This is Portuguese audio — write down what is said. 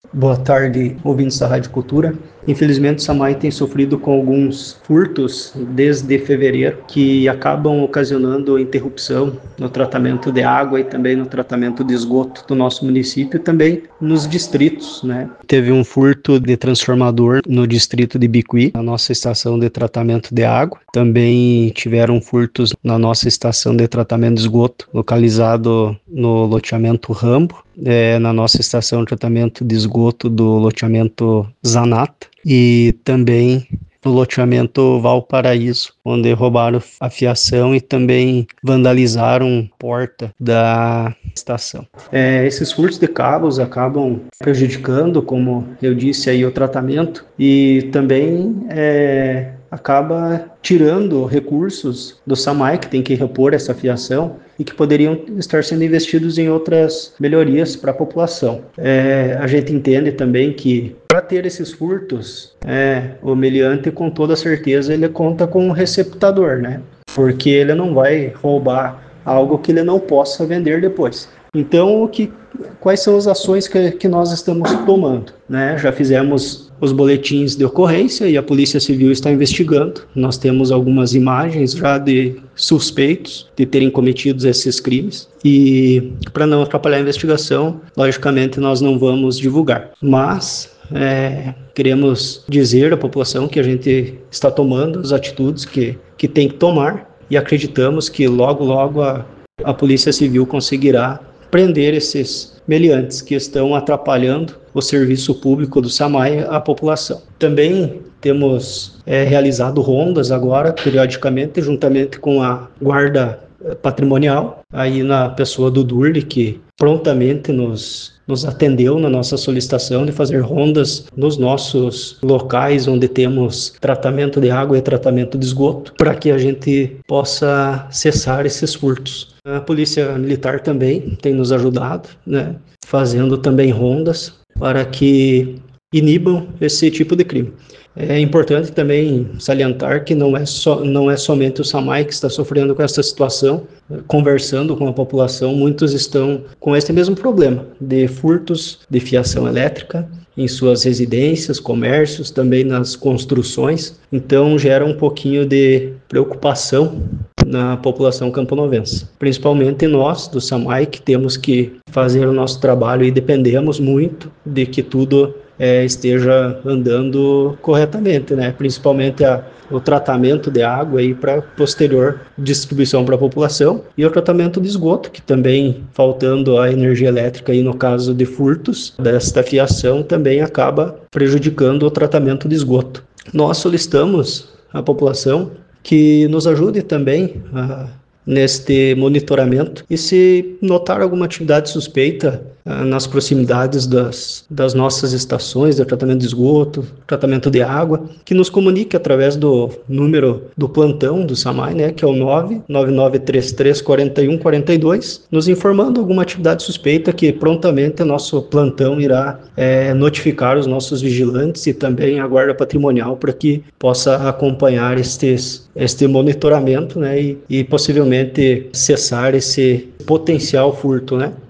Boa tarde, ouvintes da Rádio Cultura. Infelizmente, o SAMAI tem sofrido com alguns furtos desde fevereiro que acabam ocasionando interrupção no tratamento de água e também no tratamento de esgoto do nosso município e também nos distritos, né? Teve um furto de transformador no distrito de Bicuí, na nossa estação de tratamento de água. Também tiveram furtos na nossa estação de tratamento de esgoto, localizado no loteamento Rambo, na nossa estação de tratamento de esgoto do loteamento Zanata e também no loteamento Valparaíso, onde roubaram a fiação e também vandalizaram porta da estação. Esses furtos de cabos acabam prejudicando, como eu disse aí, o tratamento e também acaba tirando recursos do SAMAI, que tem que repor essa fiação e que poderiam estar sendo investidos em outras melhorias para a população. A gente entende também que para ter esses furtos, o meliante com toda certeza ele conta com um receptador, né? Porque ele não vai roubar algo que ele não possa vender depois. Então, quais são as ações que nós estamos tomando, né? Já fizemos os boletins de ocorrência e a Polícia Civil está investigando. Nós temos algumas imagens já de suspeitos de terem cometido esses crimes e, para não atrapalhar a investigação, logicamente nós não vamos divulgar. Mas queremos dizer à população que a gente está tomando as atitudes que tem que tomar e acreditamos que logo a Polícia Civil conseguirá prender esses meliantes que estão atrapalhando o serviço público do SAMAI à população. Também temos realizado rondas agora, periodicamente, juntamente com a Guarda Patrimonial, aí na pessoa do Durli, que prontamente nos atendeu na nossa solicitação de fazer rondas nos nossos locais onde temos tratamento de água e tratamento de esgoto, para que a gente possa cessar esses furtos. A Polícia Militar também tem nos ajudado, né, fazendo também rondas para que inibam esse tipo de crime. É importante também salientar que não é somente o SAMAI que está sofrendo com essa situação. Conversando com a população, muitos estão com esse mesmo problema de furtos de fiação elétrica em suas residências, comércios, também nas construções. Então gera um pouquinho de preocupação na população camponovense. Principalmente nós, do SAMAI, que temos que fazer o nosso trabalho e dependemos muito de que tudo esteja andando corretamente, né? Principalmente o tratamento de água para posterior distribuição para a população e o tratamento de esgoto, que também, faltando a energia elétrica no caso de furtos desta fiação, também acaba prejudicando o tratamento de esgoto. Nós solicitamos à população que nos ajude também neste monitoramento e se notar alguma atividade suspeita nas proximidades das nossas estações de tratamento de esgoto, tratamento de água, que nos comunique através do número do plantão do SAMAI, né, que é o 999334142, nos informando alguma atividade suspeita que prontamente nosso plantão irá notificar os nossos vigilantes e também a Guarda Patrimonial para que possa acompanhar este monitoramento, né, e possivelmente cessar esse potencial furto, né?